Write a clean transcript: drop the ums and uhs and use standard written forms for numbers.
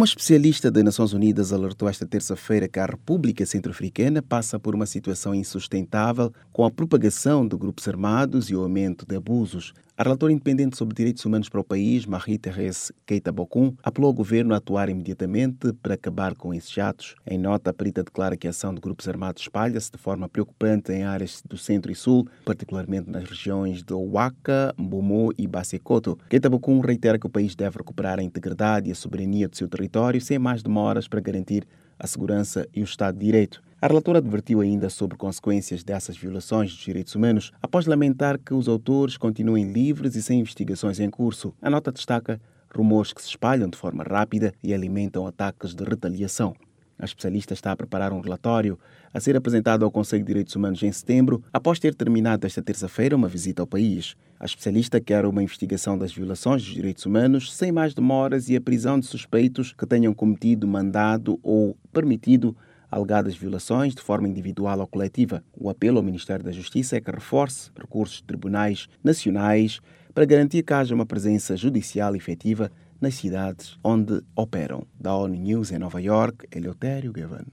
Uma especialista das Nações Unidas alertou esta terça-feira que a República Centro-Africana passa por uma situação insustentável com a propagação de grupos armados e o aumento de abusos. A relatora independente sobre direitos humanos para o país, Marie-Thérèse Keita-Bokun, apelou ao governo a atuar imediatamente para acabar com esses atos. Em nota, a perita declara que a ação de grupos armados espalha-se de forma preocupante em áreas do centro e sul, particularmente nas regiões de Ouaka, Mbomo e Bassekoto. Keita-Bokun reitera que o país deve recuperar a integridade e a soberania do seu território sem mais demoras para garantir a segurança e o Estado de Direito. A relatora advertiu ainda sobre consequências dessas violações dos direitos humanos, após lamentar que os autores continuem livres e sem investigações em curso. A nota destaca rumores que se espalham de forma rápida e alimentam ataques de retaliação. A especialista está a preparar um relatório a ser apresentado ao Conselho de Direitos Humanos em setembro, após ter terminado esta terça-feira uma visita ao país. A especialista quer uma investigação das violações dos direitos humanos sem mais demoras e a prisão de suspeitos que tenham cometido, mandado ou permitido alegadas violações de forma individual ou coletiva. O apelo ao Ministério da Justiça é que reforce recursos de tribunais nacionais para garantir que haja uma presença judicial efetiva nas cidades onde operam. Da ONU News em Nova York, Eleutério Gavan.